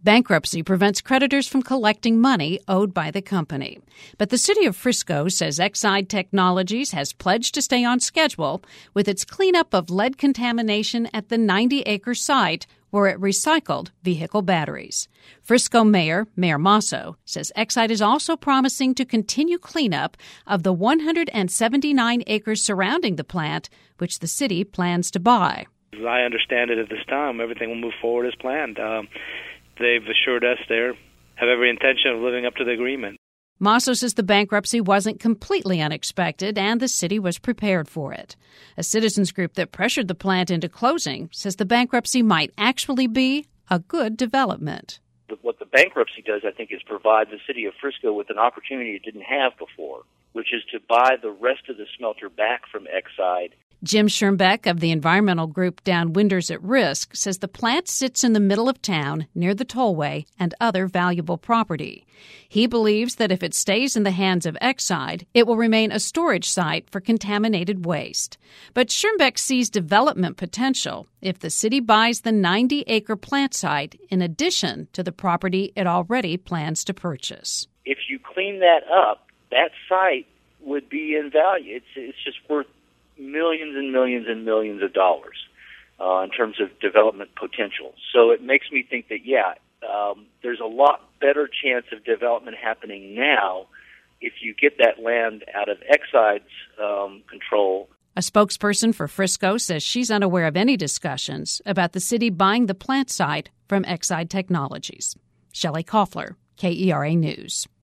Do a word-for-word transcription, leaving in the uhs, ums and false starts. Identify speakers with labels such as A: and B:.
A: Bankruptcy prevents creditors from collecting money owed by the company. But the city of Frisco says Exide Technologies has pledged to stay on schedule with its cleanup of lead contamination at the ninety-acre site where it recycled vehicle batteries. Frisco Mayor, Mayor Masso, says Exide is also promising to continue cleanup of the one hundred seventy-nine acres surrounding the plant, which the city plans to buy.
B: As I understand it at this time, everything will move forward as planned. Um, They've assured us they have every intention of living up to the agreement.
A: Masso says the bankruptcy wasn't completely unexpected and the city was prepared for it. A citizens group that pressured the plant into closing says the bankruptcy might actually be a good development.
C: What the bankruptcy does, I think, is provide the city of Frisco with an opportunity it didn't have before, which is to buy the rest of the smelter back from Exide.
A: Jim Schirmbeck of the environmental group Down Winders at Risk says the plant sits in the middle of town near the tollway and other valuable property. He believes that if it stays in the hands of Exide, it will remain a storage site for contaminated waste. But Schirmbeck sees development potential if the city buys the ninety-acre plant site in addition to the property it already plans to purchase.
C: If you clean that up, that site would be in value. It's, it's just worth millions and millions and millions of dollars uh, in terms of development potential. So it makes me think that, yeah, um, there's a lot better chance of development happening now if you get that land out of Exide's um, control.
A: A spokesperson for Frisco says she's unaware of any discussions about the city buying the plant site from Exide Technologies. Shelley Koffler, K E R A News.